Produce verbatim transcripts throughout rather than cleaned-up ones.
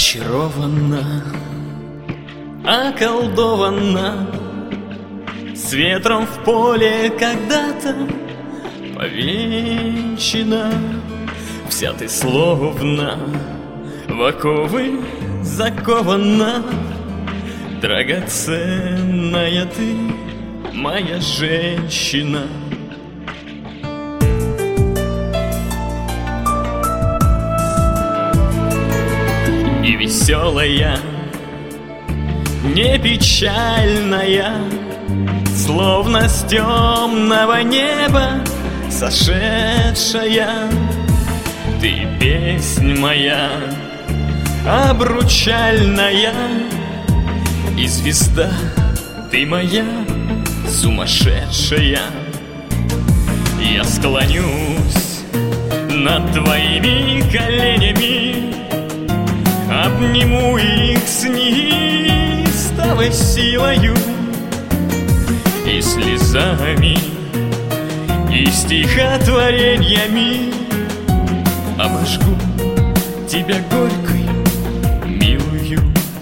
Очарована, околдована, с ветром в поле когда-то повенчана. Вся ты словно в оковы закована, драгоценная ты, моя женщина. И веселая, не печальная, словно с темного неба сошедшая. Ты песнь моя обручальная, и звезда ты моя сумасшедшая. Я склонюсь над твоими коленями, обниму их с неистовой силою и слезами, и стихотворениями обожгу тебя горькой, милую.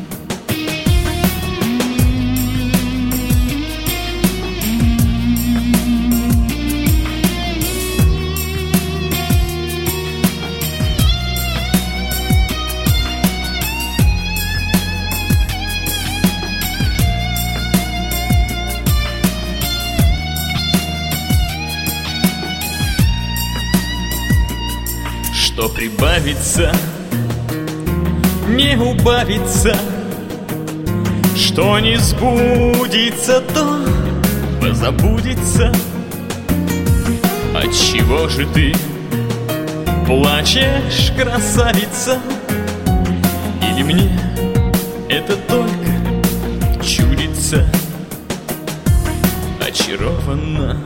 Что прибавится, не убавится, что не сбудется, то позабудется. Отчего же ты плачешь, красавица? Или мне это только чудится? Очарована,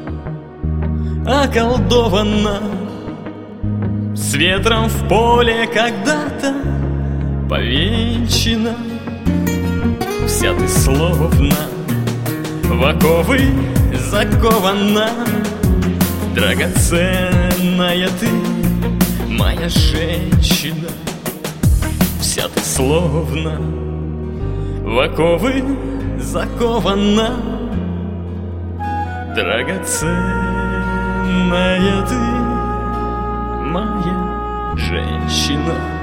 околдована, с ветром в поле когда-то повенчана. Вся ты словно в оковы закована, драгоценная ты, моя женщина. Вся ты словно в оковы закована, драгоценная ты, моя женщина.